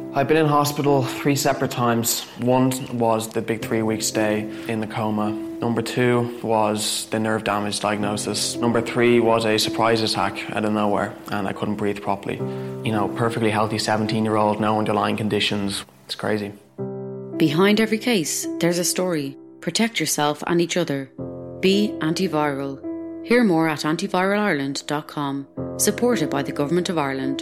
I've been in hospital 3 separate times. One was the big 3-week stay in the coma. Number 2 was the nerve damage diagnosis. Number 3 was a surprise attack out of nowhere and I couldn't breathe properly. You know, perfectly healthy 17-year-old, no underlying conditions. It's crazy. Behind every case, there's a story. Protect yourself and each other. Be antiviral. Hear more at antiviralireland.com. Supported by the Government of Ireland.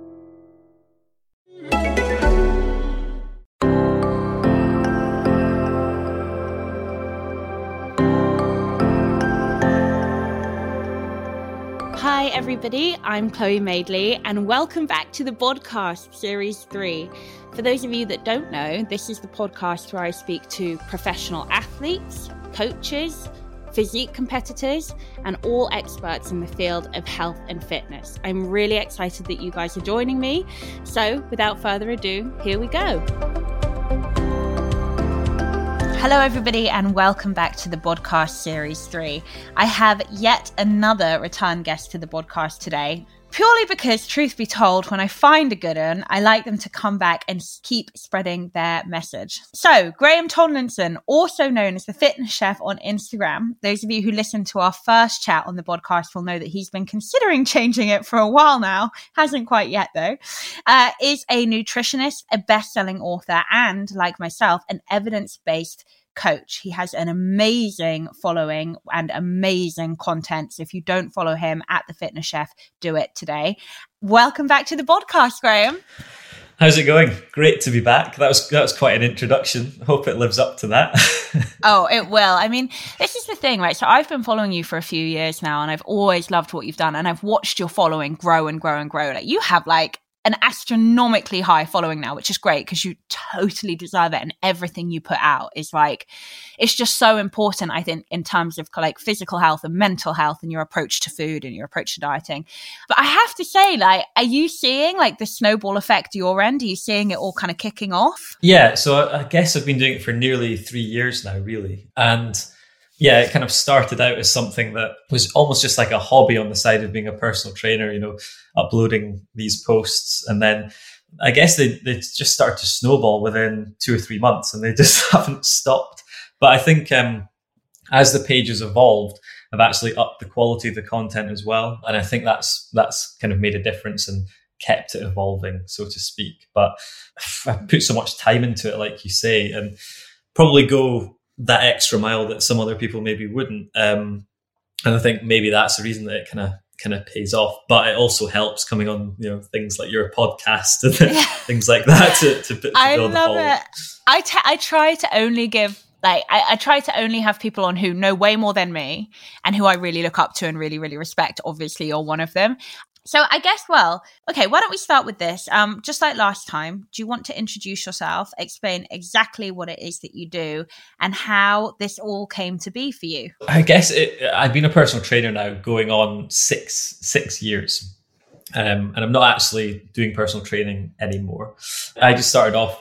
Hi everybody, I'm Chloe Madeley and welcome back to the podcast Series 3. For those of you that don't know, this is the podcast where I speak to professional athletes, coaches, physique competitors, and all experts in the field of health and fitness. I'm really excited that you guys are joining me. So without further ado, here we go. Hello everybody and welcome back to the podcast Series 3. I have yet another return guest to the podcast today, purely because, truth be told, when I find a good one, I like them to come back and keep spreading their message. So, Graham Tomlinson, also known as the Fitness Chef on Instagram, those of you who listened to our first chat on the podcast will know that he's been considering changing it for a while now, hasn't quite yet though, is a nutritionist, a best-selling author, and, like myself, an evidence-based coach. He has an amazing following and amazing content. So if you don't follow him at The Fitness Chef, do it today. Welcome back to the podcast, Graham. How's it going? Great to be back. That was quite an introduction. Hope it lives up to that. Oh, it will. I mean, this is the thing, right? So I've been following you for a few years now and I've always loved what you've done and I've watched your following grow and grow and grow. Like you have an astronomically high following now, which is great because you totally deserve it. And everything you put out is it's just so important, I think, in terms of physical health and mental health and your approach to food and your approach to dieting. But I have to say, are you seeing the snowball effect your end? Are you seeing it all kind of kicking off? Yeah. So I guess I've been doing it for nearly 3 years now, really. And yeah, it kind of started out as something that was almost just like a hobby on the side of being a personal trainer, uploading these posts. And then I guess they just started to snowball within 2 or 3 months and they just haven't stopped. But I think as the page has evolved, I've actually upped the quality of the content as well. And I think that's kind of made a difference and kept it evolving, so to speak. But I put so much time into it, like you say, and probably go that extra mile that some other people maybe wouldn't. And I think maybe that's the reason that it kind of pays off. But it also helps coming on, things like your podcast and things like that to build I love it. I try to only give I try to only have people on who know way more than me and who I really look up to and really, really respect. Obviously, you're one of them. So I guess, okay, why don't we start with this? Just like last time, do you want to introduce yourself, explain exactly what it is that you do and how this all came to be for you? I guess I've been a personal trainer now going on six years. And I'm not actually doing personal training anymore. I just started off,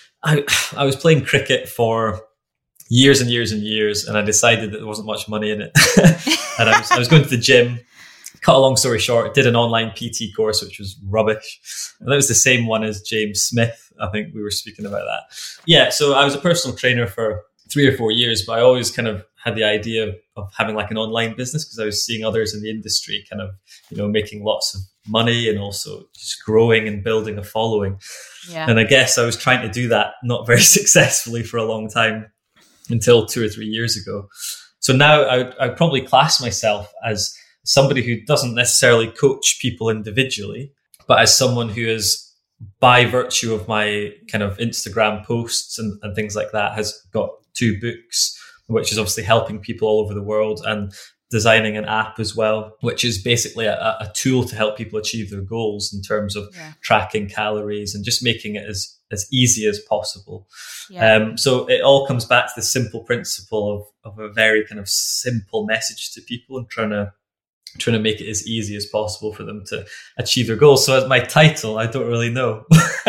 I was playing cricket for years and years and years, and I decided that there wasn't much money in it. And I was going to the gym. Cut a long story short, did an online PT course, which was rubbish. And that was the same one as James Smith. I think we were speaking about that. Yeah, so I was a personal trainer for 3 or 4 years, but I always kind of had the idea of having an online business because I was seeing others in the industry kind of, making lots of money and also just growing and building a following. Yeah. And I guess I was trying to do that not very successfully for a long time until 2 or 3 years ago. So now I probably class myself as somebody who doesn't necessarily coach people individually, but as someone who is, by virtue of my kind of Instagram posts and things like that, has got 2 books, which is obviously helping people all over the world, and designing an app as well, which is basically a tool to help people achieve their goals in terms of tracking calories and just making it as easy as possible. Yeah. So it all comes back to the simple principle of a very kind of simple message to people and trying to make it as easy as possible for them to achieve their goals. So as my title, I don't really know,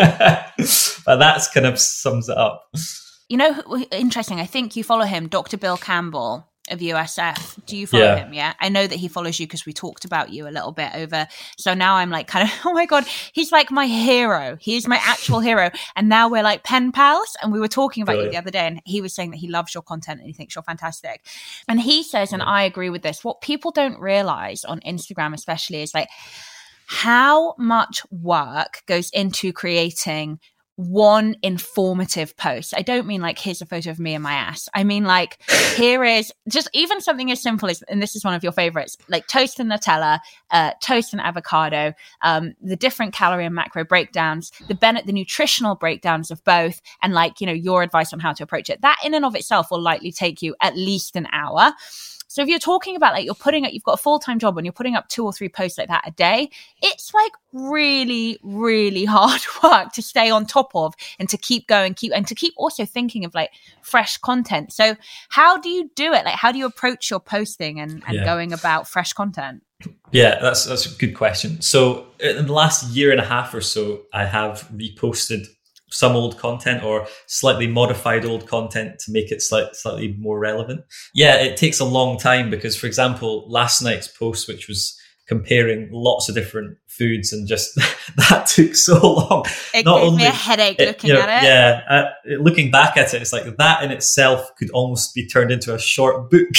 but that's kind of sums it up. Interesting. I think you follow him, Dr. Bill Campbell. of USF. Do you follow him? Yeah. I know that he follows you because we talked about you a little bit over. So now I'm like kind of, oh my God, he's like my hero. He is my actual hero. And now we're like pen pals. And we were talking about you the other day, and he was saying that he loves your content and he thinks you're fantastic. And he says, and I agree with this, what people don't realize on Instagram especially is like how much work goes into creating one informative post. I don't mean like, here's a photo of me and my ass. I mean like, here is just even something as simple as, and this is one of your favorites, like toast and Nutella, toast and avocado, the different calorie and macro breakdowns, the nutritional breakdowns of both, and like, you know, your advice on how to approach it. That in and of itself will likely take you at least an hour. So if you're talking about like you've got a full-time job and you're putting up 2 or 3 posts like that a day, it's like really, really hard work to stay on top of and to keep going, and to keep also thinking of like fresh content. So how do you do it? Like, how do you approach your posting and going about fresh content? Yeah, that's a good question. So in the last year and a half or so, I have reposted some old content or slightly modified old content to make it slightly more relevant. Yeah, it takes a long time because, for example, last night's post, which was comparing lots of different foods, and just that took so long. It gave me a headache looking at it. Yeah, looking back at it, it's like that in itself could almost be turned into a short book.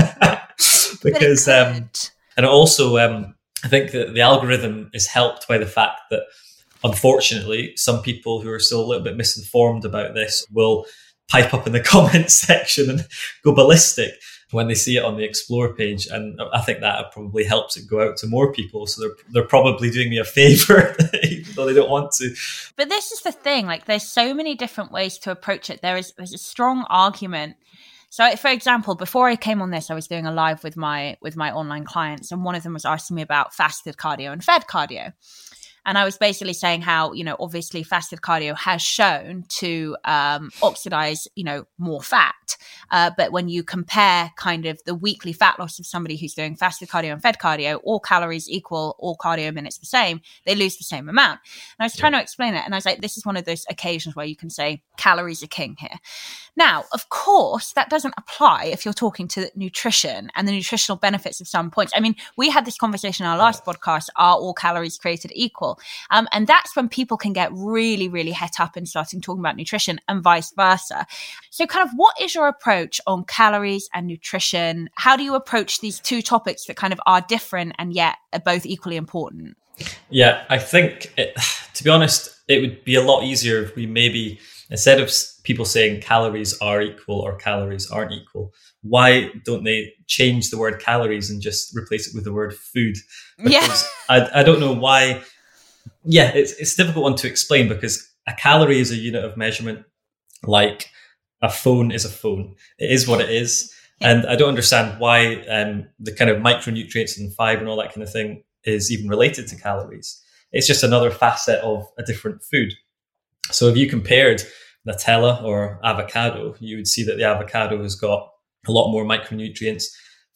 Because, and also, I think that the algorithm is helped by the fact that, unfortunately, some people who are still a little bit misinformed about this will pipe up in the comments section and go ballistic when they see it on the Explore page. And I think that probably helps it go out to more people. So they're probably doing me a favor, even though they don't want to. But this is the thing, like there's so many different ways to approach it. There's a strong argument. So, for example, before I came on this, I was doing a live with my online clients, and one of them was asking me about fasted cardio and fed cardio. And I was basically saying how, you know, obviously fasted cardio has shown to oxidize, you know, more fat. But when you compare kind of the weekly fat loss of somebody who's doing fasted cardio and fed cardio, all calories equal, all cardio minutes the same, they lose the same amount. And I was trying to explain it. And I was like, this is one of those occasions where you can say calories are king here. Now, of course, that doesn't apply if you're talking to nutrition and the nutritional benefits of some points. I mean, we had this conversation in our last podcast, are all calories created equal? And that's when people can get really, really het up in starting talking about nutrition and vice versa. So kind of what is your approach on calories and nutrition? How do you approach these two topics that kind of are different and yet are both equally important? Yeah, I think, to be honest, it would be a lot easier if we maybe, instead of people saying calories are equal or calories aren't equal, why don't they change the word calories and just replace it with the word food? Because I don't know why. Yeah, it's a difficult one to explain because a calorie is a unit of measurement, like a phone is a phone. It is what it is. Yeah. And I don't understand why the kind of micronutrients and fiber and all that kind of thing is even related to calories. It's just another facet of a different food. So if you compared Nutella or avocado, you would see that the avocado has got a lot more micronutrients,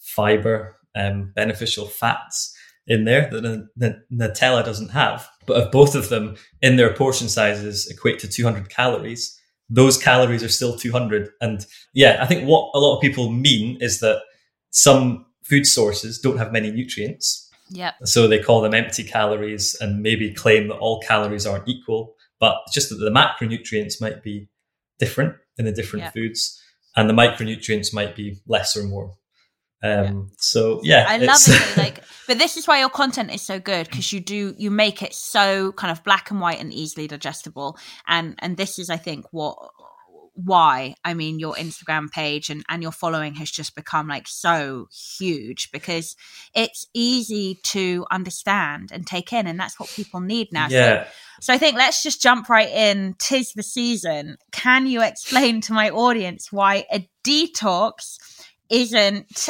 fiber, beneficial fats in there that the Nutella doesn't have. But if both of them in their portion sizes equate to 200 calories, those calories are still 200. And yeah, I think what a lot of people mean is that some food sources don't have many nutrients. Yeah. So they call them empty calories and maybe claim that all calories aren't equal, but just that the macronutrients might be different in the different foods and the micronutrients might be less or more. So yeah, I love it. Like, but this is why your content is so good, because you make it so kind of black and white and easily digestible. And this is, I think, why I mean your Instagram page and your following has just become like so huge, because it's easy to understand and take in, and that's what people need now. So I think let's just jump right in. 'Tis the season. Can you explain to my audience why a detox isn't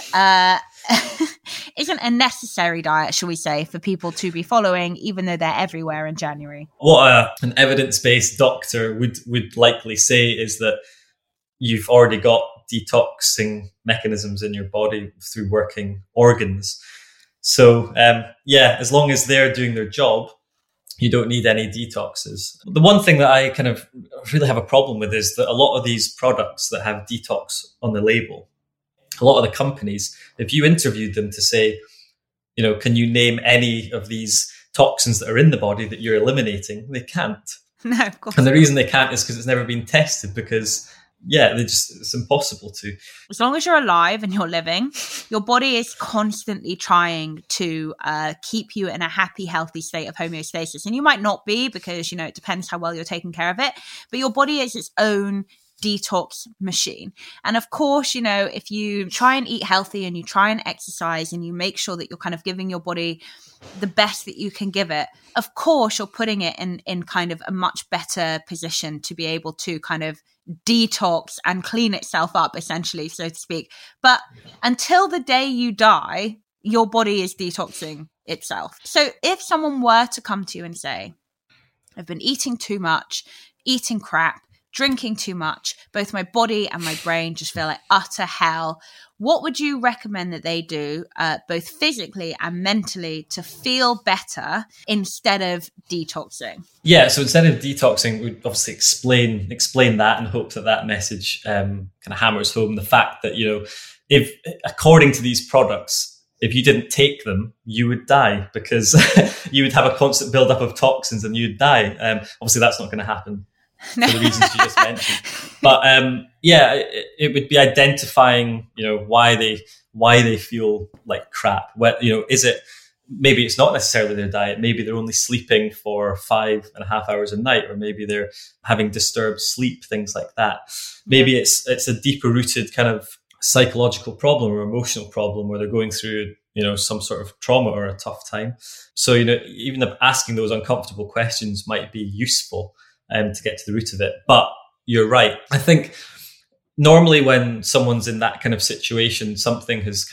a necessary diet, shall we say, for people to be following, even though they're everywhere in January? What an evidence-based doctor would likely say is that you've already got detoxing mechanisms in your body through working organs. So as long as they're doing their job, you don't need any detoxes. The one thing that I kind of really have a problem with is that a lot of these products that have detox on the label a lot of the companies, if you interviewed them to say, can you name any of these toxins that are in the body that you're eliminating? They can't. No, of course. And the reason they can't is because it's never been tested, because it's impossible to. As long as you're alive and you're living, your body is constantly trying to keep you in a happy, healthy state of homeostasis. And you might not be, because, it depends how well you're taking care of it. But your body is its own detox machine. And of course, if you try and eat healthy and you try and exercise and you make sure that you're kind of giving your body the best that you can give it, of course, you're putting it in kind of a much better position to be able to kind of detox and clean itself up, essentially, so to speak. But until the day you die, your body is detoxing itself. So if someone were to come to you and say, I've been eating too much, eating crap, drinking too much, both my body and my brain just feel like utter hell, what would you recommend that they do, both physically and mentally, to feel better instead of detoxing? Yeah, so instead of detoxing, we'd obviously explain that, and hope that message kind of hammers home the fact that, if, according to these products, if you didn't take them, you would die, because you would have a constant buildup of toxins and you'd die. Obviously, that's not going to happen. For the reasons you just mentioned. But it would be identifying, why they feel like crap. Is it, maybe it's not necessarily their diet, maybe they're only sleeping for 5.5 hours a night, or maybe they're having disturbed sleep, things like that. Maybe it's a deeper rooted kind of psychological problem or emotional problem, where they're going through, some sort of trauma or a tough time. So, even asking those uncomfortable questions might be useful to get to the root of it. But you're right. I think normally when someone's in that kind of situation, something's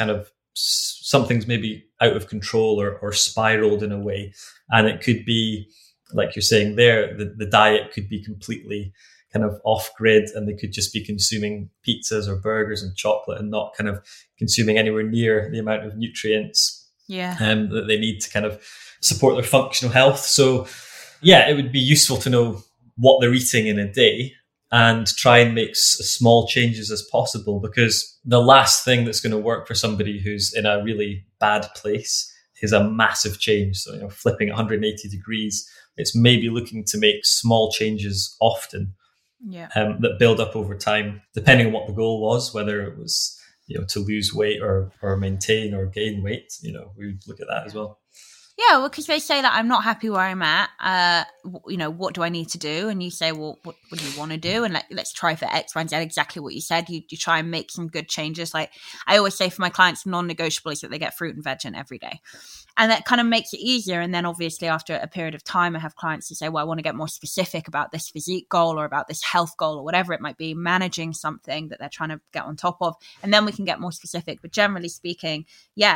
maybe out of control or spiraled in a way. And it could be, like you're saying there, the diet could be completely kind of off grid, and they could just be consuming pizzas or burgers and chocolate and not kind of consuming anywhere near the amount of nutrients that they need to kind of support their functional health. So it would be useful to know what they're eating in a day and try and make as small changes as possible, because the last thing that's going to work for somebody who's in a really bad place is a massive change. So, flipping 180 degrees, it's maybe looking to make small changes often that build up over time, depending on what the goal was, whether it was, to lose weight or maintain or gain weight. We would look at that as well. Yeah, well, because they say that I'm not happy where I'm at. What do I need to do? And you say, well, what do you want to do? And let's try for X, Y, and Z, exactly what you said. You try and make some good changes. Like I always say for my clients, non-negotiable is that they get fruit and veg in every day. And that kind of makes it easier. And then obviously after a period of time, I have clients who say, well, I want to get more specific about this physique goal or about this health goal or whatever it might be, managing something that they're trying to get on top of. And then we can get more specific. But generally speaking,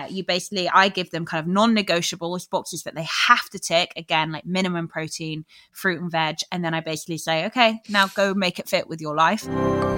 I give them kind of non-negotiables, boxes that they have to tick, again, like minimum protein, fruit and veg. And then I basically say, okay, now go make it fit with your life.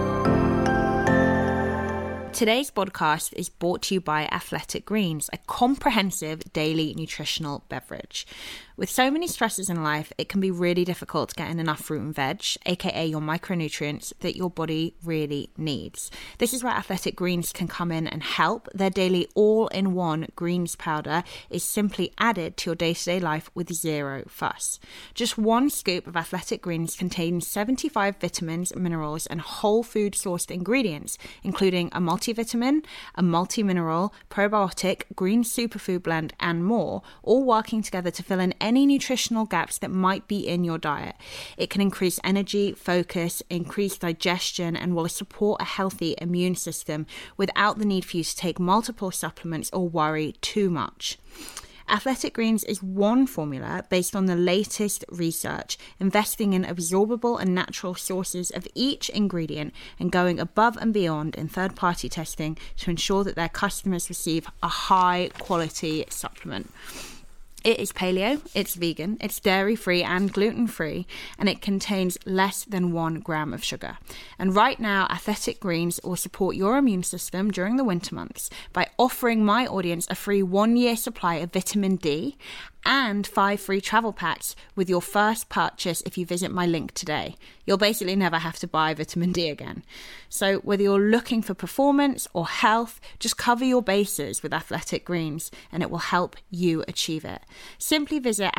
Today's podcast is brought to you by Athletic Greens, a comprehensive daily nutritional beverage. With so many stresses in life, it can be really difficult getting enough fruit and veg, aka your micronutrients that your body really needs. This is where Athletic Greens can come in and help. Their daily all-in-one greens powder is simply added to your day-to-day life with zero fuss. Just one scoop of Athletic Greens contains 75 vitamins, minerals, and whole food sourced ingredients, including a multivitamin, a multi-mineral, probiotic, green superfood blend, and more, all working together to fill in any nutritional gaps that might be in your diet. It can increase energy, focus, increase digestion, and will support a healthy immune system without the need for you to take multiple supplements or worry too much. Athletic Greens is one formula based on the latest research, investing in absorbable and natural sources of each ingredient and going above and beyond in third-party testing to ensure that their customers receive a high-quality supplement. It is paleo, it's vegan, it's dairy-free and gluten-free, and it contains less than 1 gram of sugar. And right now, Athletic Greens will support your immune system during the winter months by offering my audience a free 1-year supply of vitamin D and 5 free travel packs with your first purchase if you visit my link today. You'll basically never have to buy vitamin D again. So whether you're looking for performance or health, just cover your bases with Athletic Greens and it will help you achieve it. Simply visit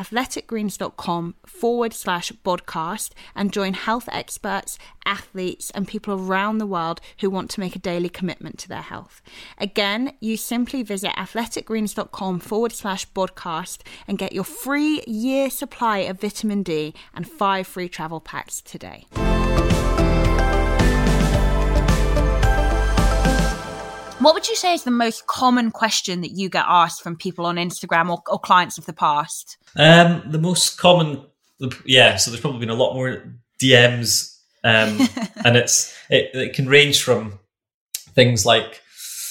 athleticgreens.com/podcast and join health experts, athletes and people around the world who want to make a daily commitment to their health. Again, you simply visit athleticgreens.com/podcast and get your free year supply of vitamin D and 5 free travel packs today. What would you say is the most common question that you get asked from people on Instagram or clients of the past? The most common, so there's probably been a lot more DMs, and it can range from things like,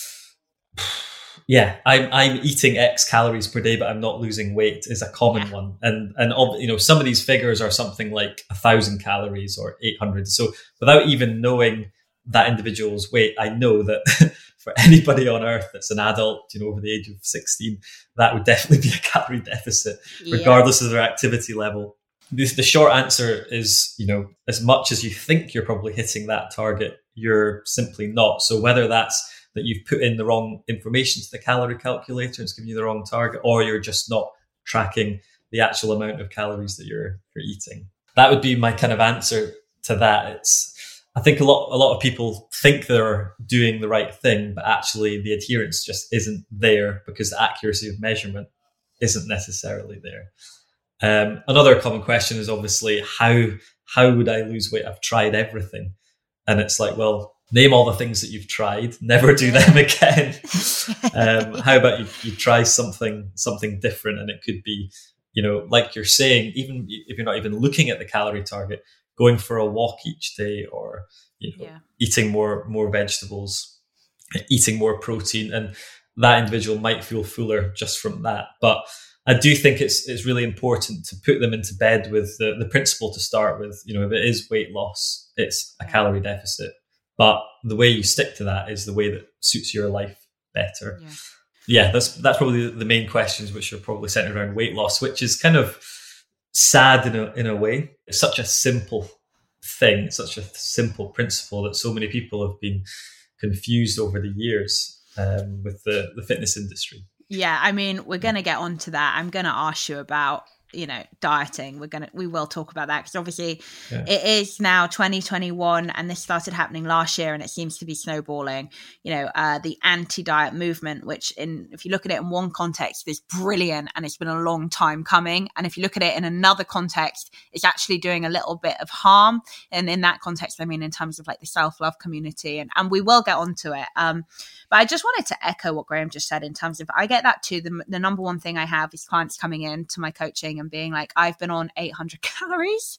I'm eating X calories per day, but I'm not losing weight is a common one. And some of these figures are something like 1,000 calories or 800. So without even knowing that individual's weight, I know that for anybody on earth that's an adult, over the age of 16, that would definitely be a calorie deficit, regardless of their activity level. The short answer is, as much as you think you're probably hitting that target, you're simply not. So whether that's that you've put in the wrong information to the calorie calculator, it's giving you the wrong target, or you're just not tracking the actual amount of calories that you're eating. That would be my kind of answer to that. I think a lot of people think they're doing the right thing, but actually the adherence just isn't there because the accuracy of measurement isn't necessarily there. Another common question is obviously, how would I lose weight? I've tried everything. And it's like, well, name all the things that you've tried, never do them again. How about you try something different? And it could be, like you're saying, even if you're not even looking at the calorie target, going for a walk each day, or eating more vegetables, eating more protein, and that individual might feel fuller just from that. But I do think it's really important to put them into bed with the principle to start with. If it is weight loss, it's a calorie deficit. But the way you stick to that is the way that suits your life better. That's probably the main questions, which are probably centered around weight loss, which is kind of sad in a way. It's such a simple thing, such a simple principle that so many people have been confused over the years with the fitness industry. Yeah, I mean, we're going to get onto that. I'm going to ask you about, dieting. We will talk about that because obviously it is now 2021 and this started happening last year and it seems to be snowballing. The anti-diet movement, which if you look at it in one context is brilliant and it's been a long time coming. And if you look at it in another context, it's actually doing a little bit of harm. And in that context, I mean, in terms of like the self-love community, and we will get onto it. But I just wanted to echo what Graham just said in terms of, I get that too. The number one thing I have is clients coming in to my coaching and being like, I've been on 800 calories,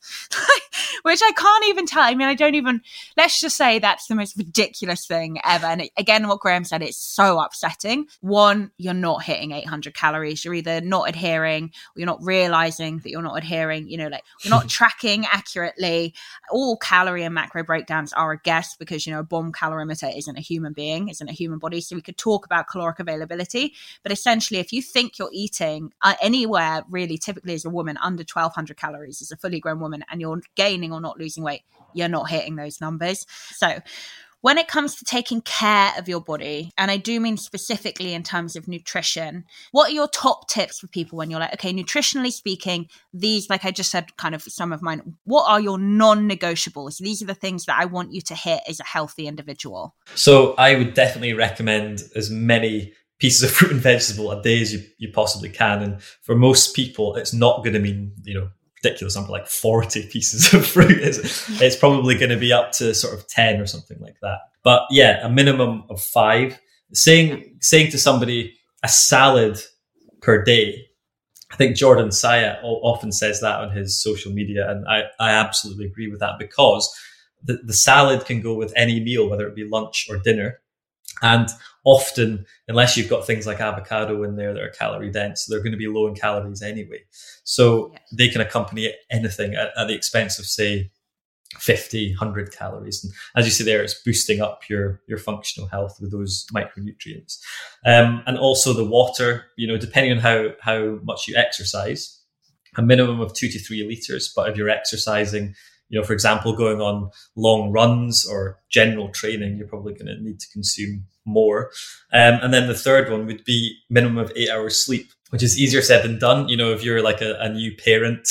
which I can't even tell. I mean, let's just say that's the most ridiculous thing ever. And again, what Graham said, it's so upsetting. One, you're not hitting 800 calories. You're either not adhering or you're not realizing that you're not adhering, you're not tracking accurately. All calorie and macro breakdowns are a guess because, a bomb calorimeter isn't a human being, isn't a human body. So we could talk about caloric availability, but essentially if you think you're eating anywhere really typically as a woman under 1,200 calories as a fully grown woman and you're gaining or not losing weight, you're not hitting those numbers. So when it comes to taking care of your body, and I do mean specifically in terms of nutrition, what are your top tips for people when you're like, okay, nutritionally speaking, these, like I just said, kind of some of mine, what are your non-negotiables? These are the things that I want you to hit as a healthy individual. So I would definitely recommend as many pieces of fruit and vegetable a day as you possibly can. And for most people, it's not going to mean, ridiculous number like 40 pieces of fruit. It's probably going to be up to sort of 10 or something like that. But a minimum of 5. Saying to somebody a salad per day, I think Jordan Syatt often says that on his social media. And I absolutely agree with that because the salad can go with any meal, whether it be lunch or dinner. And often, unless you've got things like avocado in there that are calorie dense, they're going to be low in calories anyway. So they can accompany anything at the expense of, say, 50, 100 calories. And as you see there, it's boosting up your functional health with those micronutrients. And also the water, depending on how much you exercise, a minimum of 2 to 3 liters. But if you're exercising, for example, going on long runs or general training, you're probably going to need to consume more. And then the third one would be minimum of 8 hours sleep, which is easier said than done. If you're like a new parent,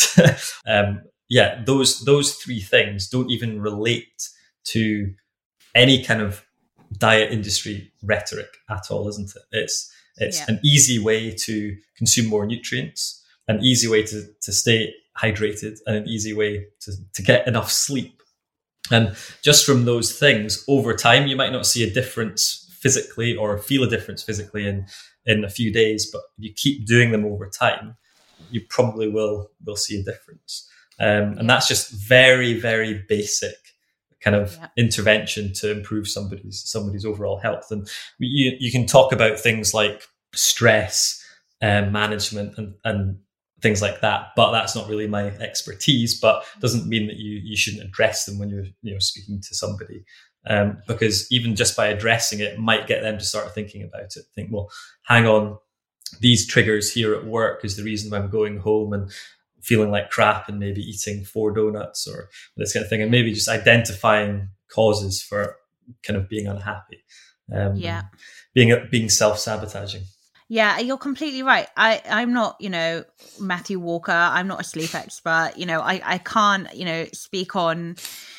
those 3 things don't even relate to any kind of diet industry rhetoric at all, isn't it? It's an easy way to consume more nutrients, an easy way to stay hydrated, and an easy way to get enough sleep. And just from those things, over time, you might not see a difference physically or feel a difference physically in a few days, but if you keep doing them over time, you probably will see a difference. And that's just very, very basic kind of intervention to improve somebody's overall health. And you can talk about things like stress management and things like that, but that's not really my expertise. But doesn't mean that you shouldn't address them when you're speaking to somebody, because even just by addressing it might get them to start thinking about it. Think, well, hang on, these triggers here at work is the reason why I'm going home and feeling like crap, and maybe eating 4 donuts or this kind of thing, and maybe just identifying causes for kind of being unhappy, being self-sabotaging. Yeah, you're completely right. I'm not, Matthew Walker. I'm not a sleep expert. I can't, speak on.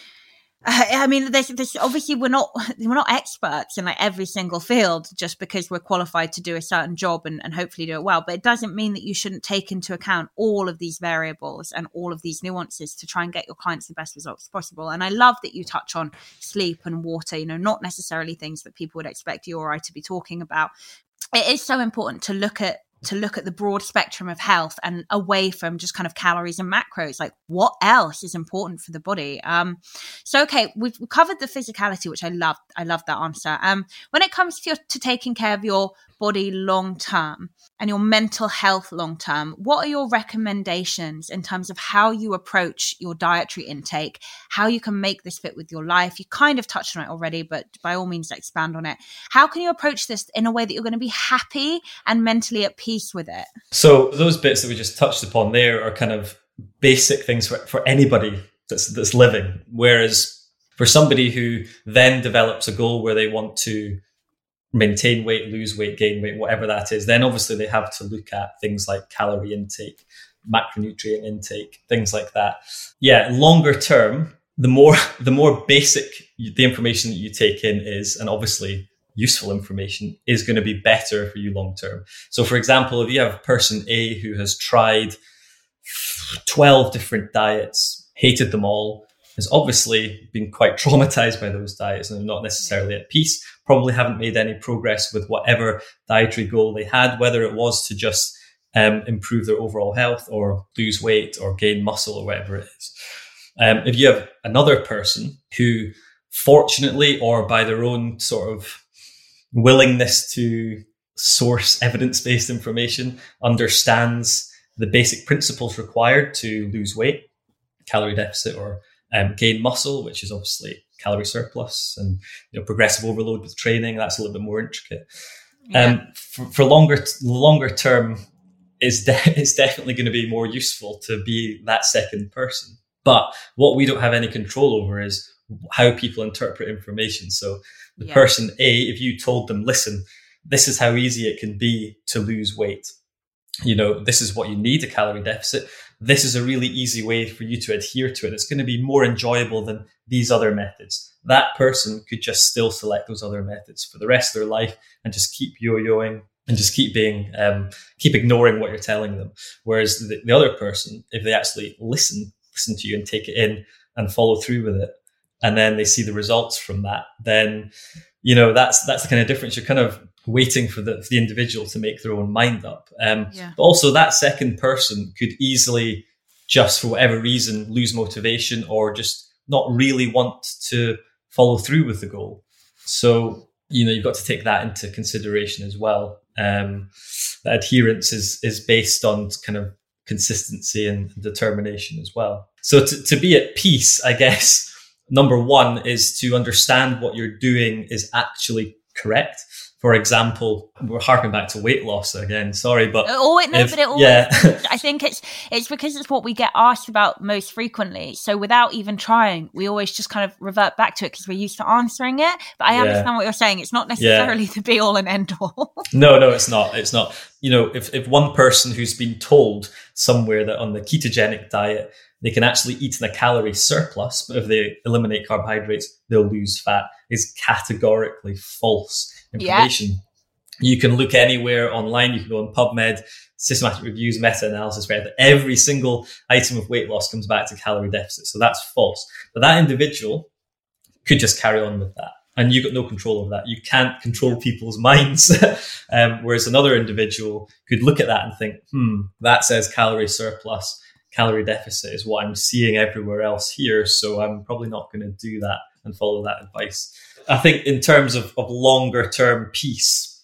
I mean, there's obviously we're not experts in like every single field just because we're qualified to do a certain job and hopefully do it well. But it doesn't mean that you shouldn't take into account all of these variables and all of these nuances to try and get your clients the best results possible. And I love that you touch on sleep and water. Not necessarily things that people would expect you or I to be talking about. It is so important to look at the broad spectrum of health and away from just kind of calories and macros. Like, what else is important for the body? So, okay, we've covered the physicality, which I love. I love that answer. When it comes to taking care of your body long term and your mental health long term, what are your recommendations in terms of how you approach your dietary intake, how you can make this fit with your life? You kind of touched on it already, but by all means, expand on it. How can you approach this in a way that you're going to be happy and mentally at peace with it? So those bits that we just touched upon there are kind of basic things for anybody that's living. Whereas for somebody who then develops a goal where they want to maintain weight, lose weight, gain weight, whatever that is, then obviously they have to look at things like calorie intake, macronutrient intake, things like that. Yeah, longer term, the more basic the information that you take in is, and obviously useful information, is going to be better for you long term. So for example, if you have person A who has tried 12 different diets, hated them all, has obviously been quite traumatized by those diets and not necessarily at peace, probably haven't made any progress with whatever dietary goal they had, whether it was to just improve their overall health or lose weight or gain muscle or whatever it is. If you have another person who, fortunately, or by their own sort of willingness to source evidence-based information, understands the basic principles required to lose weight, calorie deficit, or gain muscle, which is obviously calorie surplus, and progressive overload with training, that's a little bit more intricate. For longer term, it's definitely going to be more useful to be that second person. But what we don't have any control over is how people interpret information. So the person A, if you told them, listen, this is how easy it can be to lose weight. This is what you need, a calorie deficit. This is a really easy way for you to adhere to it. It's going to be more enjoyable than these other methods. That person could just still select those other methods for the rest of their life and just keep yo-yoing and just keep ignoring what you're telling them. Whereas the other person, if they actually listen to you and take it in and follow through with it, and then they see the results from that, then, that's the kind of difference. You're kind of waiting for the individual to make their own mind up. But also that second person could easily, just for whatever reason, lose motivation or just not really want to follow through with the goal. So, you've got to take that into consideration as well. That adherence is based on kind of consistency and determination as well. So to be at peace, I guess, number one is to understand what you're doing is actually correct. For example, we're harking back to weight loss again. Sorry, but I think it's because it's what we get asked about most frequently. So without even trying, we always just kind of revert back to it because we're used to answering it. But I understand what you're saying. It's not necessarily the be all and end all. No, it's not. It's not. You know, if one person who's been told somewhere that on the ketogenic diet they can actually eat in a calorie surplus, but if they eliminate carbohydrates, they'll lose fat, is categorically false information. Yeah. You can look anywhere online. You can go on PubMed, systematic reviews, meta-analysis, where every single item of weight loss comes back to calorie deficit. So that's false. But that individual could just carry on with that. And you've got no control over that. You can't control people's minds. Whereas another individual could look at that and think, that says calorie surplus. Calorie deficit is what I'm seeing everywhere else here. So I'm probably not going to do that and follow that advice. I think in terms of longer term piece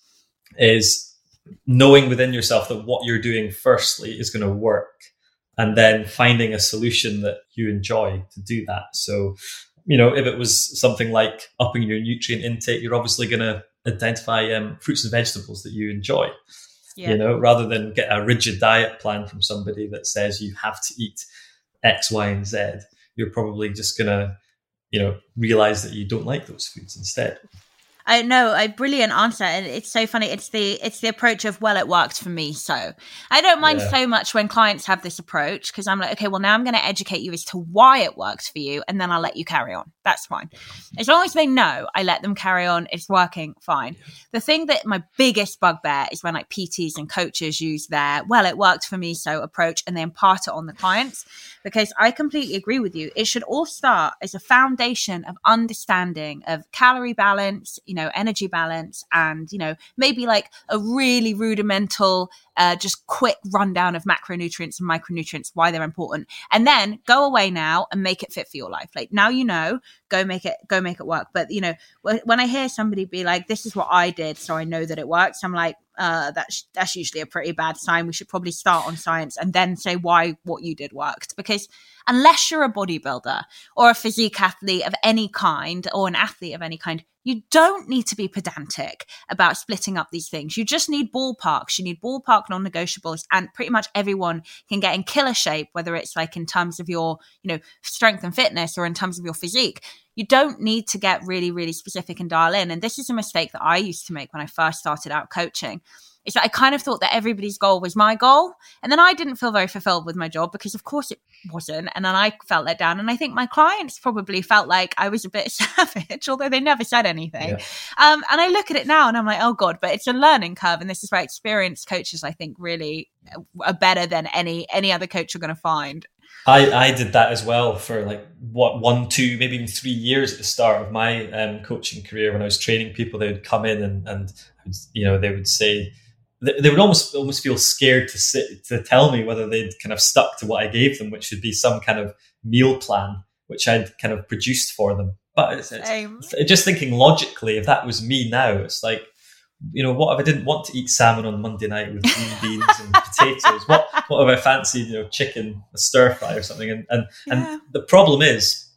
is knowing within yourself that what you're doing firstly is going to work, and then finding a solution that you enjoy to do that. So, you know, if it was something like upping your nutrient intake, you're obviously going to identify fruits and vegetables that you enjoy. Yeah. You know, rather than get a rigid diet plan from somebody that says you have to eat X, Y, and Z, you're probably just going to, you know, realize that you don't like those foods instead. I know, a brilliant answer. And it's so funny. It's the approach of, well, it worked for me. So I don't mind so much when clients have this approach, because I'm like, okay, well, now I'm going to educate you as to why it works for you. And then I'll let you carry on. That's fine. As long as they know, I let them carry on. It's working fine. The thing that my biggest bugbear is when like PTs and coaches use their, well, it worked for me, so approach, and they impart it on the clients. Because I completely agree with you. It should all start as a foundation of understanding of calorie balance, you know, energy balance, and, you know, maybe like a really rudimental, just quick rundown of macronutrients and micronutrients, why they're important. And then go away now and make it fit for your life. Like, now, you know, go make it work. But, you know, when I hear somebody be like, this is what I did, so I know that it works, I'm like, that's usually a pretty bad sign. We should probably start on science and then say why what you did worked. Because unless you're a bodybuilder or a physique athlete of any kind, or an athlete of any kind, you don't need to be pedantic about splitting up these things. You just need ballparks. You need ballpark non-negotiables, and pretty much everyone can get in killer shape, whether it's like in terms of your, you know, strength and fitness or in terms of your physique. You don't need to get really, really specific and dial in. And this is a mistake that I used to make when I first started out coaching. Is that I kind of thought that everybody's goal was my goal. And then I didn't feel very fulfilled with my job, because of course it wasn't. And then I felt let down. And I think my clients probably felt like I was a bit savage, although they never said anything. Yeah. And I look at it now and I'm like, oh God, but it's a learning curve. And this is where experienced coaches, I think, really are better than any other coach you're going to find. I did that as well for like 1, 2, maybe even 3 years at the start of my coaching career. When I was training people, they would come in and you know, they would say, they would almost feel scared to tell me whether they'd kind of stuck to what I gave them, which would be some kind of meal plan, which I'd kind of produced for them. But it's just thinking logically, if that was me now, it's like, you know, what if I didn't want to eat salmon on Monday night with green beans and potatoes? What if I fancied, you know, chicken, a stir fry or something? And the problem is,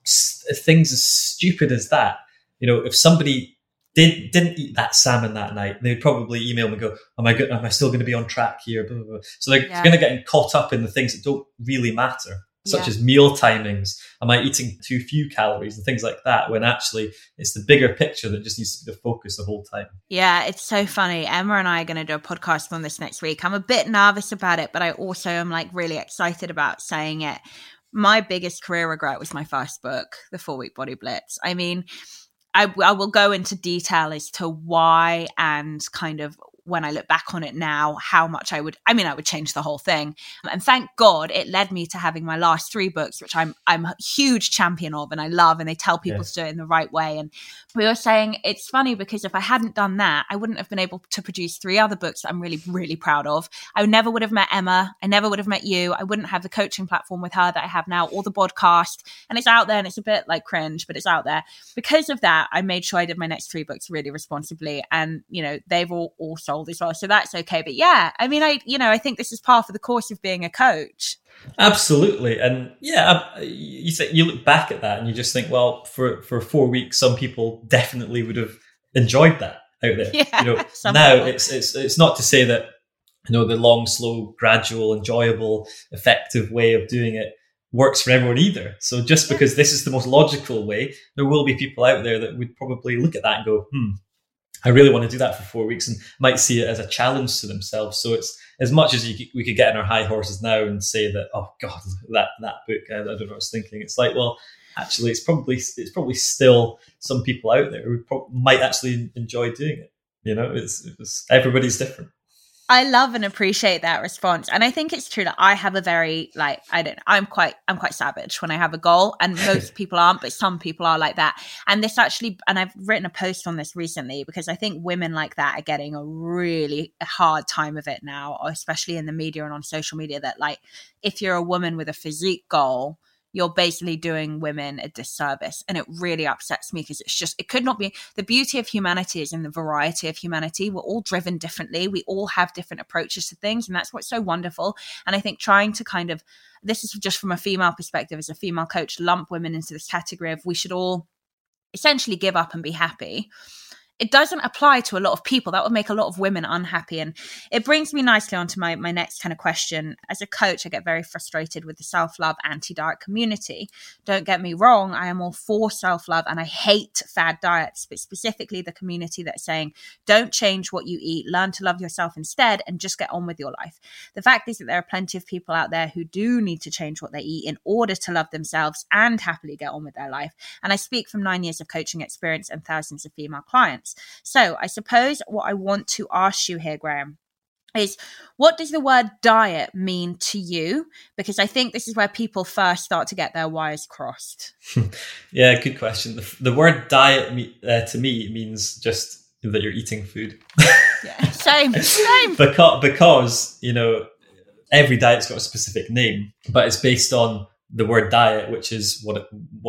things as stupid as that, you know, if somebody didn't eat that salmon that night, they'd probably email me and go, am I still going to be on track here? Blah, blah, blah. So they're going to get caught up in the things that don't really matter, such as meal timings. Am I eating too few calories and things like that, when actually it's the bigger picture that just needs to be the focus the whole time. Yeah, it's so funny. Emma and I are going to do a podcast on this next week. I'm a bit nervous about it, but I also am like really excited about saying it. My biggest career regret was my first book, The 4-Week Body Blitz. I mean, I will go into detail as to why, and kind of when I look back on it now, how much I would change the whole thing. And thank God it led me to having my last 3 books, which I'm a huge champion of and I love, and they tell people to do it in the right way. And we were saying it's funny because if I hadn't done that, I wouldn't have been able to produce 3 other books that I'm really, really proud of. I never would have met Emma. I never would have met you. I wouldn't have the coaching platform with her that I have now, or the podcast. And it's out there, and it's a bit like cringe, but it's out there. Because of that, I made sure I did my next 3 books really responsibly. And, you know, they've all sold old as well, so that's okay. But yeah, I mean, I think this is part of the course of being a coach. Absolutely. And yeah, you look back at that and you just think, well, for 4 weeks, some people definitely would have enjoyed that out there. Yeah, now it's not to say that, the long, slow, gradual, enjoyable, effective way of doing it works for everyone either. So just because this is the most logical way, there will be people out there that would probably look at that and go, I really want to do that for 4 weeks, and might see it as a challenge to themselves. So it's as much as we could get on our high horses now and say that, oh God, that book, I don't know what I was thinking. It's like, well, actually, it's probably still some people out there who might actually enjoy doing it. It's everybody's different. I love and appreciate that response. And I think it's true that I have a very, I'm quite savage when I have a goal, and most people aren't, but some people are like that. And I've written a post on this recently because I think women like that are getting a really hard time of it now, especially in the media and on social media, that like, if you're a woman with a physique goal, you're basically doing women a disservice. And it really upsets me because it could not be. The beauty of humanity is in the variety of humanity. We're all driven differently. We all have different approaches to things. And that's what's so wonderful. And I think trying to this is just from a female perspective, as a female coach, lump women into this category of we should all essentially give up and be happy. It doesn't apply to a lot of people. That would make a lot of women unhappy. And it brings me nicely onto my next kind of question. As a coach, I get very frustrated with the self-love anti-diet community. Don't get me wrong, I am all for self-love and I hate fad diets, but specifically the community that's saying, don't change what you eat, learn to love yourself instead and just get on with your life. The fact is that there are plenty of people out there who do need to change what they eat in order to love themselves and happily get on with their life. And I speak from 9 years of coaching experience and thousands of female clients. So I suppose what I want to ask you here, Graham, is what does the word diet mean to you? Because I think this is where people first start to get their wires crossed. Yeah, good question. The word diet to me means just that you're eating food. Yeah, same. Because every diet's got a specific name, but it's based on the word diet, which is what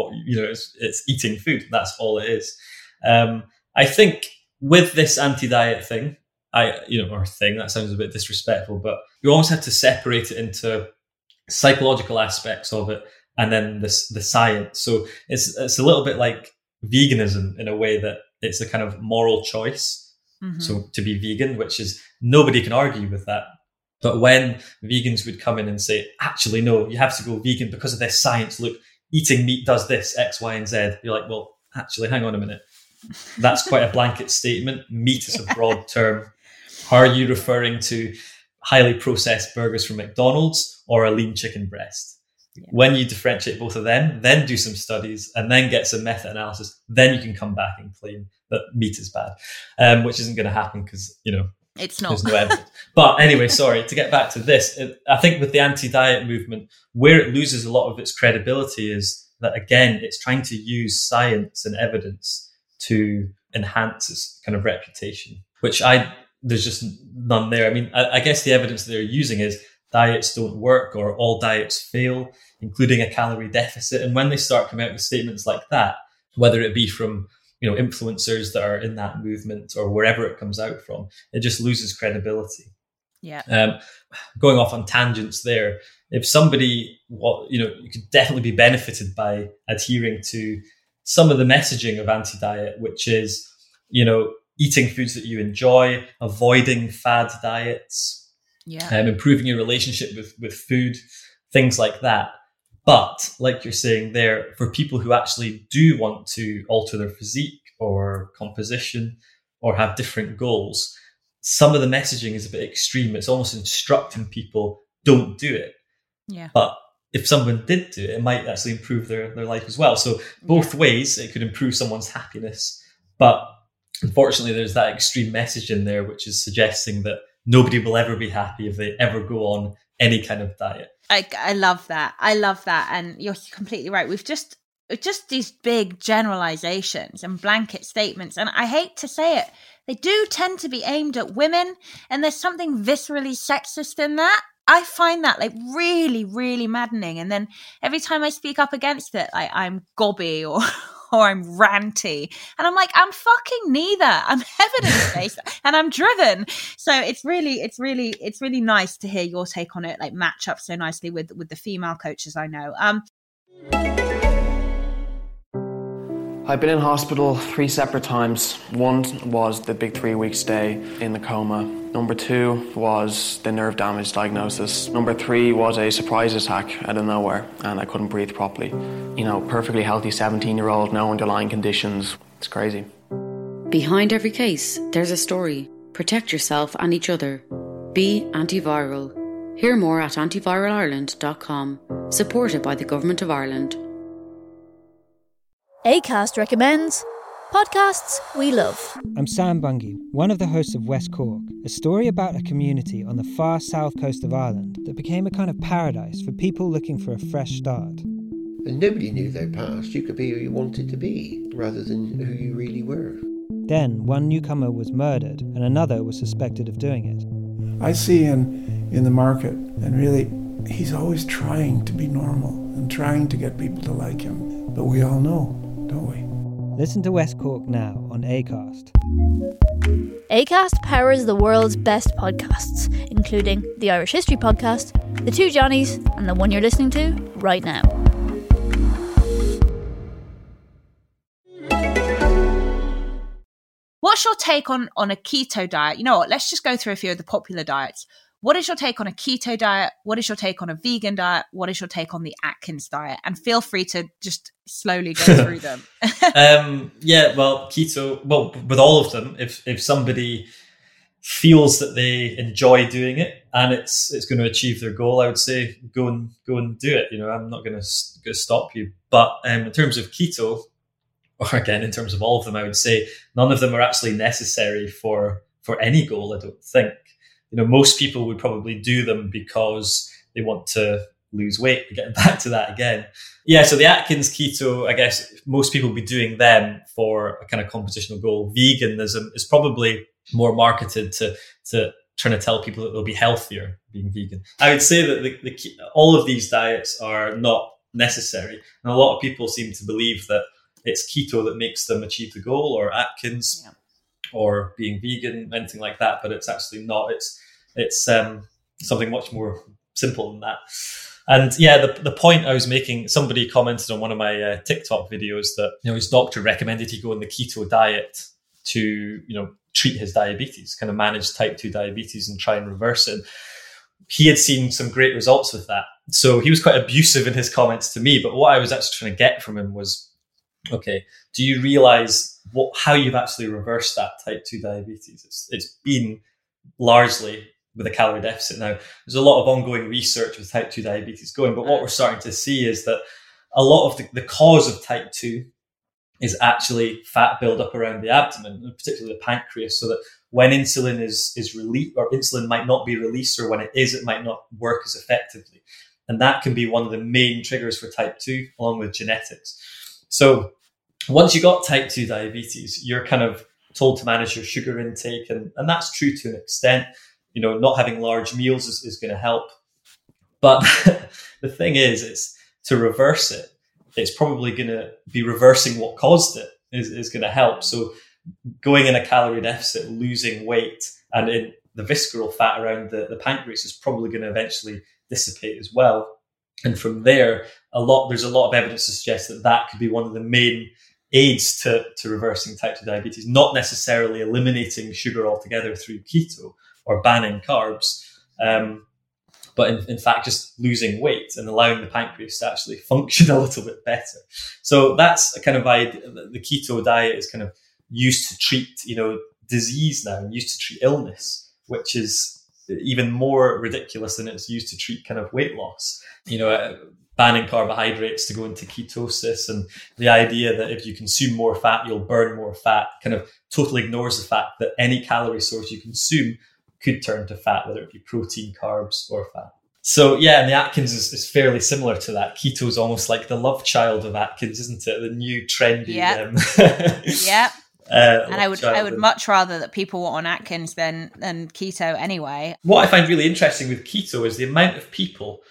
it's eating food. That's all it is. I think with this anti-diet thing, that sounds a bit disrespectful, but you almost have to separate it into psychological aspects of it and then the science. So it's a little bit like veganism in a way that it's a kind of moral choice. Mm-hmm. So to be vegan, which is nobody can argue with that. But when vegans would come in and say, actually, no, you have to go vegan because of this science. Look, eating meat does this, X, Y, and Z. You're like, well, actually, hang on a minute. That's quite a blanket statement. Meat is a broad term. Are you referring to highly processed burgers from McDonald's or a lean chicken breast? Yeah. When you differentiate both of them, then do some studies and then get some meta-analysis, then you can come back and claim that meat is bad, which isn't going to happen because, it's not. There's no evidence. But anyway, sorry, to get back to this, I think with the anti-diet movement, where it loses a lot of its credibility is that, again, it's trying to use science and evidence to enhance its kind of reputation, which there's just none there. I mean, I guess the evidence they're using is diets don't work or all diets fail, including a calorie deficit. And when they start coming out with statements like that, whether it be from influencers that are in that movement or wherever it comes out from, it just loses credibility. Yeah. Going off on tangents there, if somebody, you could definitely be benefited by adhering to some of the messaging of anti-diet, which is, eating foods that you enjoy, avoiding fad diets, improving your relationship with food, things like that. But like you're saying there, for people who actually do want to alter their physique or composition or have different goals, some of the messaging is a bit extreme. It's almost instructing people, don't do it. Yeah. But if someone did do it, it might actually improve their life as well. So both ways, it could improve someone's happiness. But unfortunately, there's that extreme message in there, which is suggesting that nobody will ever be happy if they ever go on any kind of diet. I love that. And you're completely right. We've just these big generalizations and blanket statements. And I hate to say it, they do tend to be aimed at women. And there's something viscerally sexist in that. I find that really, really maddening. And then every time I speak up against it, I'm gobby or or I'm ranty. And I'm like, I'm fucking neither. I'm evidence-based and I'm driven. So it's really nice to hear your take on it, like match up so nicely with the female coaches I know. I've been in hospital 3 separate times. One was the big 3-week stay in the coma. Number 2 was the nerve damage diagnosis. Number 3 was a surprise attack out of nowhere and I couldn't breathe properly. You know, perfectly healthy 17-year-old, no underlying conditions. It's crazy. Behind every case, there's a story. Protect yourself and each other. Be antiviral. Hear more at antiviralarland.com. Supported by the Government of Ireland. Acast recommends podcasts we love. I'm Sam Bungay, one of the hosts of West Cork, a story about a community on the far south coast of Ireland that became a kind of paradise for people looking for a fresh start. And nobody knew their past. You could be who you wanted to be, rather than who you really were. Then one newcomer was murdered and another was suspected of doing it. I see in the market, and really, he's always trying to be normal and trying to get people to like him. But we all know, don't we? Listen to West Cork now on Acast. Acast powers the world's best podcasts, including the Irish History Podcast, The Two Johnnies, and the one you're listening to right now. What's your take on a keto diet? You know what? Let's just go through a few of the popular diets. What is your take on a keto diet? What is your take on a vegan diet? What is your take on the Atkins diet? And feel free to just slowly go through them. Keto, with all of them, if somebody feels that they enjoy doing it and it's going to achieve their goal, I would say go and do it. You know, I'm not going to stop you. But in terms of keto, or again, in terms of all of them, I would say none of them are actually necessary for any goal, I don't think. You know, most people would probably do them because they want to lose weight. We're getting back to that again. Yeah, so the Atkins keto, I guess most people would be doing them for a kind of compositional goal. Veganism is probably more marketed to trying to tell people that they'll be healthier being vegan. I would say that all of these diets are not necessary. And a lot of people seem to believe that it's keto that makes them achieve the goal, or Atkins, or being vegan, anything like that. But it's actually not. It's something much more simple than that. And yeah, the point I was making, somebody commented on one of my TikTok videos that, you know, his doctor recommended he go on the keto diet to, you know, treat his diabetes, kind of manage type 2 diabetes and try and reverse it. And he had seen some great results with that. So he was quite abusive in his comments to me. But what I was actually trying to get from him was, okay, do you realize how you've actually reversed that type 2 diabetes? It's been largely with a calorie deficit. Now, there's a lot of ongoing research with type 2 diabetes going, but what we're starting to see is that a lot of the cause of type 2 is actually fat buildup around the abdomen, particularly the pancreas, so that when insulin is released, or insulin might not be released, or when it is, it might not work as effectively. And that can be one of the main triggers for type 2, along with genetics. So once you got type 2 diabetes, you're kind of told to manage your sugar intake, and that's true to an extent. You know, not having large meals is going to help. But the thing is to reverse it, it's probably going to be reversing what caused it is going to help. So going in a calorie deficit, losing weight, and in the visceral fat around the pancreas is probably going to eventually dissipate as well. And from there, there's a lot of evidence to suggest that could be one of the main aids to reversing type 2 diabetes, not necessarily eliminating sugar altogether through keto or banning carbs, but in fact just losing weight and allowing the pancreas to actually function a little bit better. So that's a kind of idea. The keto diet is kind of used to treat, you know, disease now, and used to treat illness, which is even more ridiculous than it's used to treat kind of weight loss. You know, banning carbohydrates to go into ketosis, and the idea that if you consume more fat, you'll burn more fat, kind of totally ignores the fact that any calorie source you consume could turn to fat, whether it be protein, carbs, or fat. So yeah, and the Atkins is fairly similar to that. Keto is almost like the love child of Atkins, isn't it? The new trendy. Yeah. And I would much rather that people were on Atkins than keto anyway. What I find really interesting with keto is the amount of people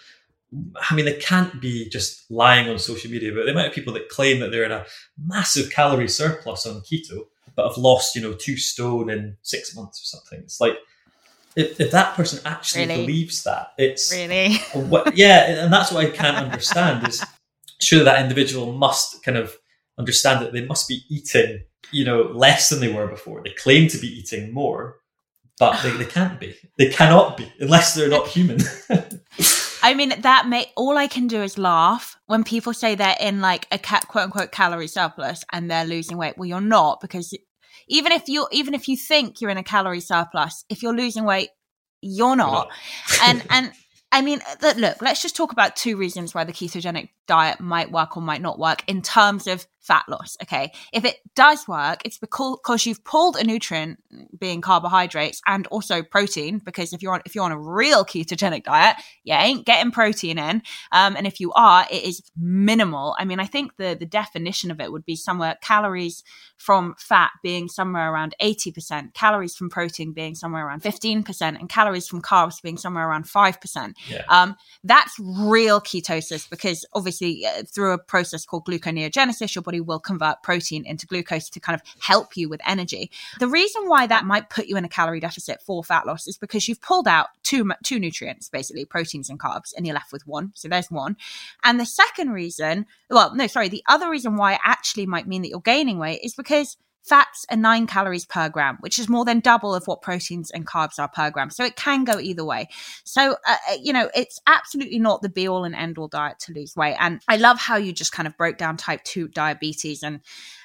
I mean, they can't be just lying on social media, but the amount of people that claim that they're in a massive calorie surplus on keto, but have lost, 2 stone in 6 months or something. It's like, if that person actually believes that, it's really, and that's what I can't understand is surely that individual must kind of understand that they must be eating, less than they were before. They claim to be eating more, but they can't be. They cannot be unless they're not human. I mean, all I can do is laugh when people say they're in like a quote unquote calorie surplus and they're losing weight. Well, you're not, because even if you think you're in a calorie surplus, if you're losing weight, you're not. And I mean, look, let's just talk about 2 reasons why the ketogenic diet might work or might not work in terms of fat loss. Okay. If it does work, it's because you've pulled a nutrient, being carbohydrates, and also protein, because if you're on a real ketogenic diet, you ain't getting protein in. And if you are, it is minimal. I mean, I think the definition of it would be somewhere calories from fat being somewhere around 80%, calories from protein being somewhere around 15%, and calories from carbs being somewhere around 5%. Yeah. That's real ketosis, because obviously through a process called gluconeogenesis, your body will convert protein into glucose to kind of help you with energy. The reason why that might put you in a calorie deficit for fat loss is because you've pulled out two nutrients, basically proteins and carbs, and you're left with one. So there's one. And the the other reason why it actually might mean that you're gaining weight is because fats are 9 calories per gram, which is more than double of what proteins and carbs are per gram. So it can go either way. So, it's absolutely not the be all and end all diet to lose weight. And I love how you just kind of broke down type 2 diabetes, and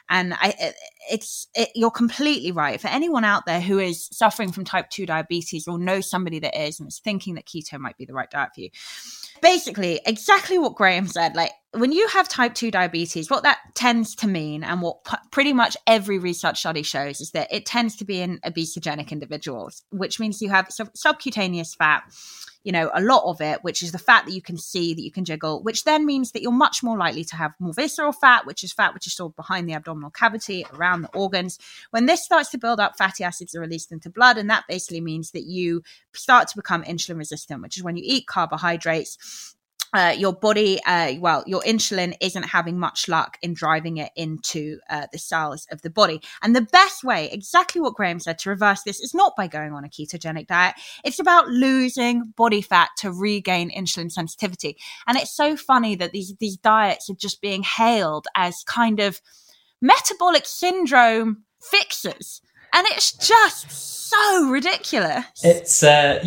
you're completely right. For anyone out there who is suffering from type 2 diabetes or knows somebody that is and is thinking that keto might be the right diet for you, basically exactly what Graham said, like when you have type 2 diabetes, what that tends to mean, and what pretty much every research study shows, is that it tends to be in obesogenic individuals, which means you have subcutaneous fat, a lot of it, which is the fat that you can see, that you can jiggle, which then means that you're much more likely to have more visceral fat, which is stored behind the abdominal cavity, around the organs. When this starts to build up, fatty acids are released into blood, and that basically means that you start to become insulin resistant, which is when you eat carbohydrates, your body, your insulin isn't having much luck in driving it into the cells of the body. And the best way, exactly what Graham said, to reverse this is not by going on a ketogenic diet. It's about losing body fat to regain insulin sensitivity. And it's so funny that these diets are just being hailed as kind of metabolic syndrome fixes. And it's just so ridiculous. It's the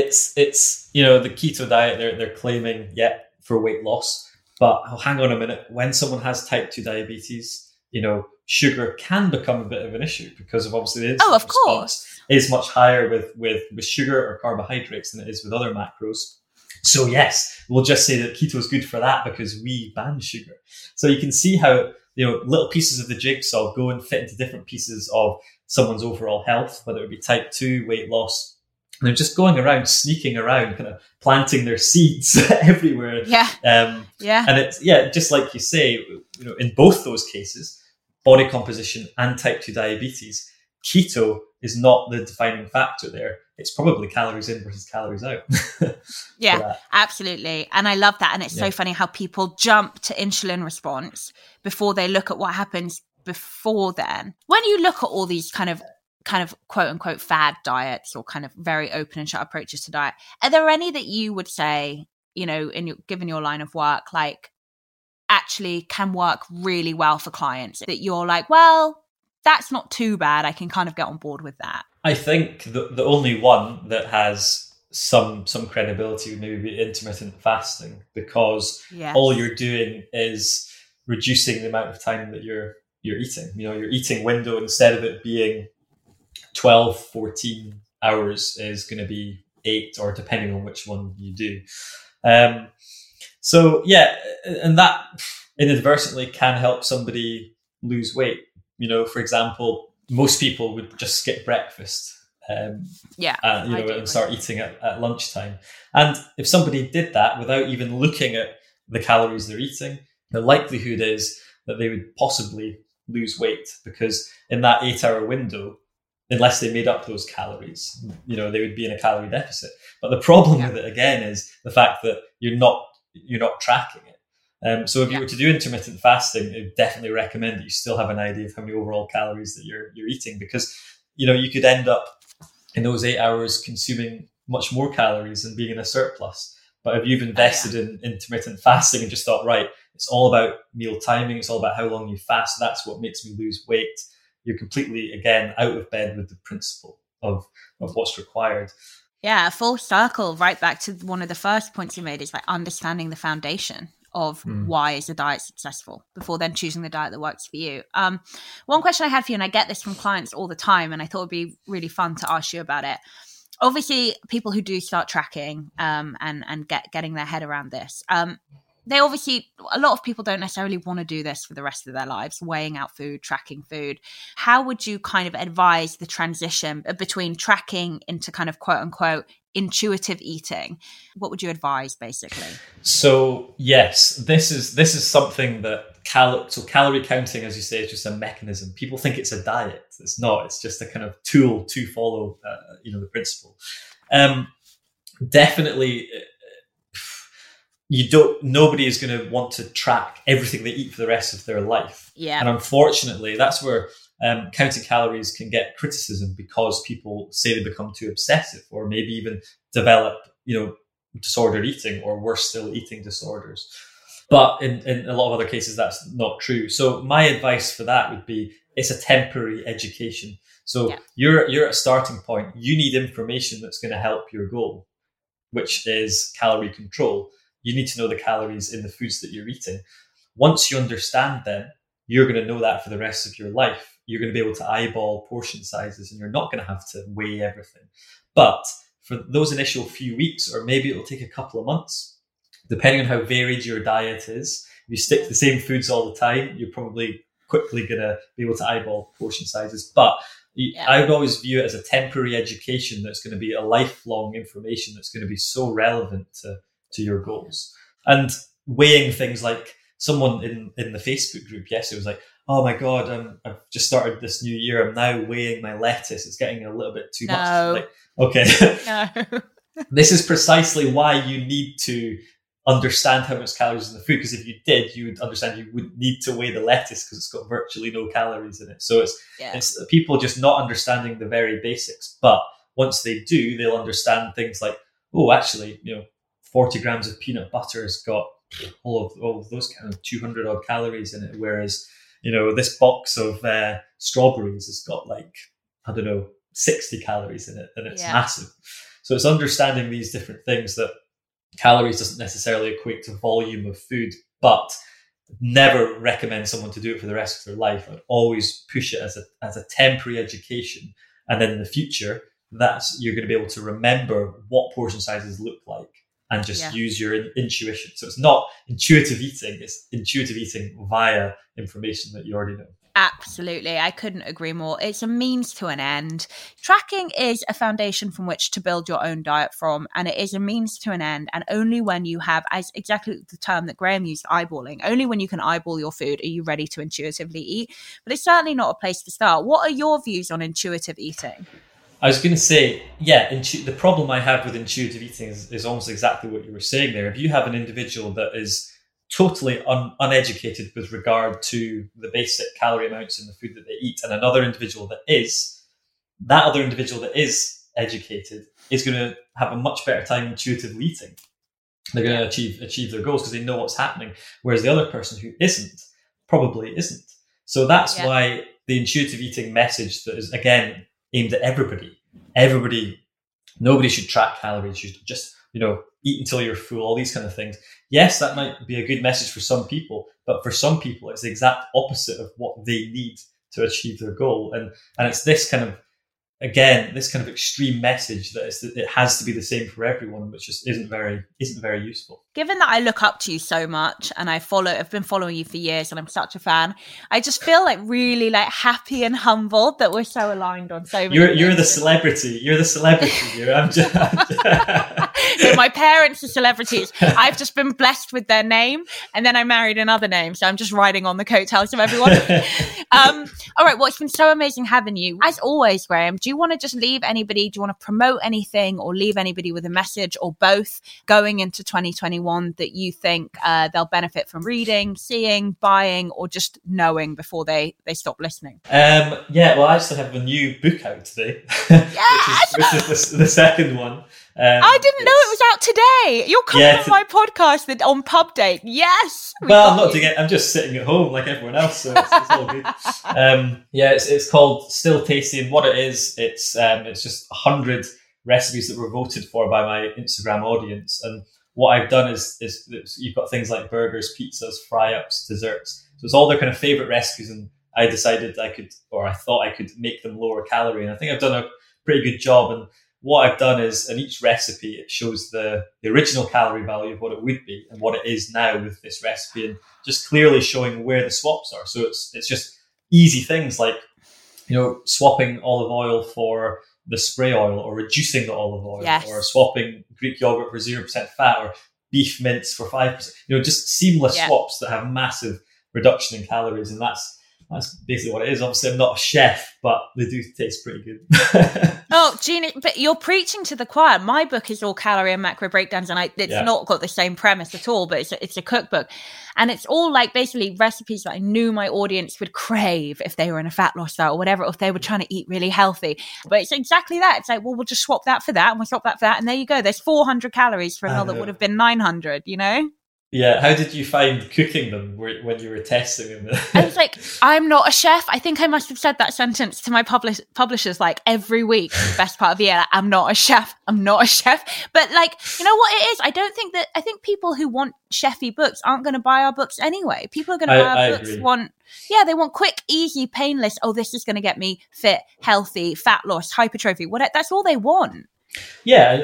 keto diet, they're claiming, for weight loss. But hang on a minute, when someone has type 2 diabetes, sugar can become a bit of an issue, because of obviously the insulin response is much higher with sugar or carbohydrates than it is with other macros. So yes, we'll just say that keto is good for that because we ban sugar. So you can see how little pieces of the jigsaw go and fit into different pieces of someone's overall health, whether it be type 2, weight loss. And they're just going around, sneaking around, kind of planting their seeds everywhere. And it's, just like you say, in both those cases, body composition and type 2 diabetes, keto is not the defining factor there. It's probably calories in versus calories out. Yeah, absolutely. And I love that. And it's so funny how people jump to insulin response before they look at what happens before then. When you look at all these kind of quote unquote fad diets, or kind of very open and shut approaches to diet, are there any that you would say, given your line of work, like actually can work really well for clients, that you're like, well, that's not too bad, I can kind of get on board with that? I think the only one that has some credibility would maybe be intermittent fasting, because all you're doing is reducing the amount of time that you're eating. Your eating window, instead of it being 12, 14 hours, is going to be 8, or depending on which one you do. And that inadvertently can help somebody lose weight. For example, most people would just skip breakfast, and start eating at lunchtime. And if somebody did that without even looking at the calories they're eating, the likelihood is that they would possibly lose weight, because in that 8-hour window, unless they made up those calories, they would be in a calorie deficit. But the problem with it, again, is the fact that you're not you're not tracking it. So if you were to do intermittent fasting, I would definitely recommend that you still have an idea of how many overall calories that you're eating, because you could end up in those 8 hours consuming much more calories and being in a surplus. But if you've invested in intermittent fasting and just thought, right, it's all about meal timing, it's all about how long you fast, that's what makes me lose weight, you're completely, again, out of bed with the principle of what's required. Yeah, full circle, right back to one of the first points you made, is like understanding the foundation of why is a diet successful before then choosing the diet that works for you. One question I had for you, and I get this from clients all the time, and I thought it'd be really fun to ask you about it. Obviously, people who do start tracking and getting their head around this, they obviously, a lot of people don't necessarily want to do this for the rest of their lives, weighing out food, tracking food. How would you kind of advise the transition between tracking into kind of quote unquote intuitive eating? What would you advise basically? So yes, this is something that calorie counting, as you say, is just a mechanism. People think it's a diet. It's not. It's just a kind of tool to follow, the principle. Definitely. Nobody is going to want to track everything they eat for the rest of their life. Yeah. And unfortunately, that's where counting calories can get criticism, because people say they become too obsessive, or maybe even develop, disordered eating, or worse still, eating disorders. But in a lot of other cases, that's not true. So my advice for that would be, it's a temporary education. So you're at a starting point. You need information that's going to help your goal, which is calorie control. You need to know the calories in the foods that you're eating. Once you understand them, you're going to know that for the rest of your life. You're going to be able to eyeball portion sizes, and you're not going to have to weigh everything. But for those initial few weeks, or maybe it'll take a couple of months, depending on how varied your diet is, if you stick to the same foods all the time, you're probably quickly going to be able to eyeball portion sizes. But I would always view it as a temporary education that's going to be a lifelong information that's going to be so relevant to your goals. And weighing things, like someone in the Facebook group yesterday was like, oh my God, I've just started this new year. I'm now weighing my lettuce. It's getting a little bit too much. Like, okay. No. This is precisely why you need to understand how much calories in the food. Because if you did, you would understand you would need to weigh the lettuce, because it's got virtually no calories in it. So it's people just not understanding the very basics. But once they do, they'll understand things like, oh, actually, 40 grams of peanut butter has got all of those kind of 200 odd calories in it. Whereas, this box of strawberries has got 60 calories in it, and it's massive. So it's understanding these different things, that calories doesn't necessarily equate to volume of food, but never recommend someone to do it for the rest of their life. I'd always push it as a temporary education. And then in the future, you're going to be able to remember what portion sizes look like, and just use your intuition. So it's not intuitive eating, it's intuitive eating via information that you already know. Absolutely. I couldn't agree more. It's a means to an end. Tracking is a foundation from which to build your own diet from, and it is a means to an end. And only when you have, as exactly the term that Graham used, eyeballing, only when you can eyeball your food are you ready to intuitively eat. But it's certainly not a place to start. What are your views on intuitive eating? I was going to say, the problem I have with intuitive eating is almost exactly what you were saying there. If you have an individual that is totally uneducated with regard to the basic calorie amounts in the food that they eat, and another individual that is educated is going to have a much better time intuitively eating. They're going to achieve their goals because they know what's happening. Whereas the other person who isn't, probably isn't. So that's why the intuitive eating message that is, again, aimed at everybody. Nobody should track calories. You should just, eat until you're full, all these kind of things. Yes, that might be a good message for some people, but for some people, it's the exact opposite of what they need to achieve their goal. And it's this kind of extreme message that it has to be the same for everyone, which just isn't very useful. Given that I look up to you so much, and I've been following you for years, and I'm such a fan, I just feel really happy and humbled that we're so aligned on so many. You're the celebrity. You're the celebrity here. I'm just. So my parents are celebrities. I've just been blessed with their name, and then I married another name, so I'm just riding on the coattails of everyone. All right, well, it's been so amazing having you. As always, Graham, do you want to just leave anybody? Do you want to promote anything, or leave anybody with a message, or both, going into 2021? anyone that you think they'll benefit from reading, seeing, buying, or just knowing before they stop listening? Well, I actually have a new book out today, Yes! which is the second one. I didn't know it was out today. You're coming on my podcast on Pub Date. Yes. Well, I'm not doing it. I'm just sitting at home like everyone else, so it's all good. It's called Still Tasty, and what it is, it's just 100 recipes that were voted for by my Instagram audience. And what I've done is you've got things like burgers, pizzas, fry-ups, desserts. So it's all their kind of favorite recipes, and I decided I thought I could make them lower calorie, and I think I've done a pretty good job. And what I've done is, in each recipe, it shows the original calorie value of what it would be and what it is now with this recipe, and just clearly showing where the swaps are. So it's just easy things like, swapping olive oil for the spray oil, or reducing the olive oil, yes, or swapping Greek yogurt for 0% fat, or beef mince for 5%. Just seamless swaps that have massive reduction in calories, and that's basically what it is. Obviously, I'm not a chef, but they do taste pretty good. Oh, Jean, but you're preaching to the choir. My book is all calorie and macro breakdowns, and it's not got the same premise at all, but it's a cookbook. And it's all like basically recipes that I knew my audience would crave if they were in a fat loss diet or whatever, or if they were trying to eat really healthy. But it's exactly that. It's like, well, we'll just swap that for that, and we'll swap that for that. And there you go. There's 400 calories for another that would have been 900, Yeah, how did you find cooking them when you were testing them? I was like, I'm not a chef. I think I must have said that sentence to my publishers like every week, the best part of the year. Like, I'm not a chef. But like, you know what it is? I think people who want chefy books aren't going to buy our books anyway. People are going to buy our books. Agree. They want quick, easy, painless. Oh, this is going to get me fit, healthy, fat loss, hypertrophy. That's all they want. Yeah,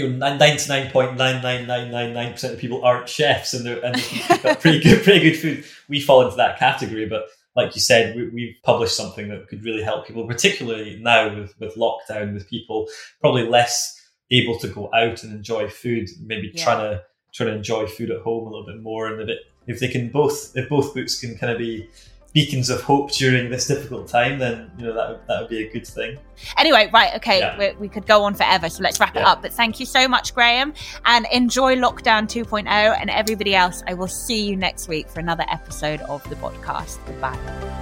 99.99999% of people aren't chefs, and they've got pretty good food. We fall into that category, but like you said, we've published something that could really help people, particularly now with lockdown, with people probably less able to go out and enjoy food, maybe trying to enjoy food at home a little bit more. And if both books can kind of be beacons of hope during this difficult time, then that would be a good thing. Anyway, right, okay, we could go on forever, so let's wrap it up. But thank you so much, Graham, and enjoy Lockdown 2.0. And everybody else, I will see you next week for another episode of the podcast. Goodbye.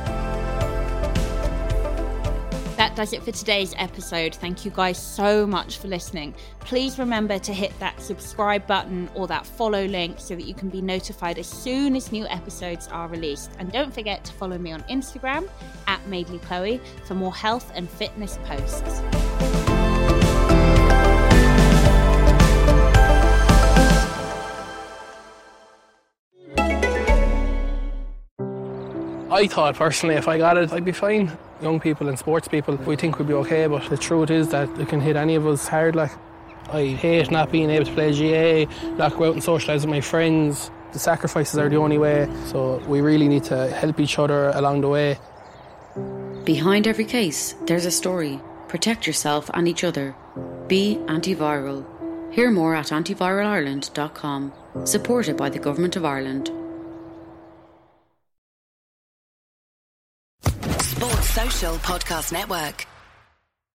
That does it for today's episode. Thank you guys so much for listening. Please remember to hit that subscribe button or that follow link so that you can be notified as soon as new episodes are released. And don't forget to follow me on Instagram @MadeleyChloe for more health and fitness posts. I thought personally if I got it, I'd be fine. Young people and sports people, we think we'd be okay, but the truth is that it can hit any of us hard. Like, I hate not being able to play GAA, not go out and socialise with my friends. The sacrifices are the only way, so we really need to help each other along the way. Behind every case, there's a story. Protect yourself and each other. Be antiviral. Hear more at antiviralarland.com. Supported by the Government of Ireland. Sports Social Podcast Network.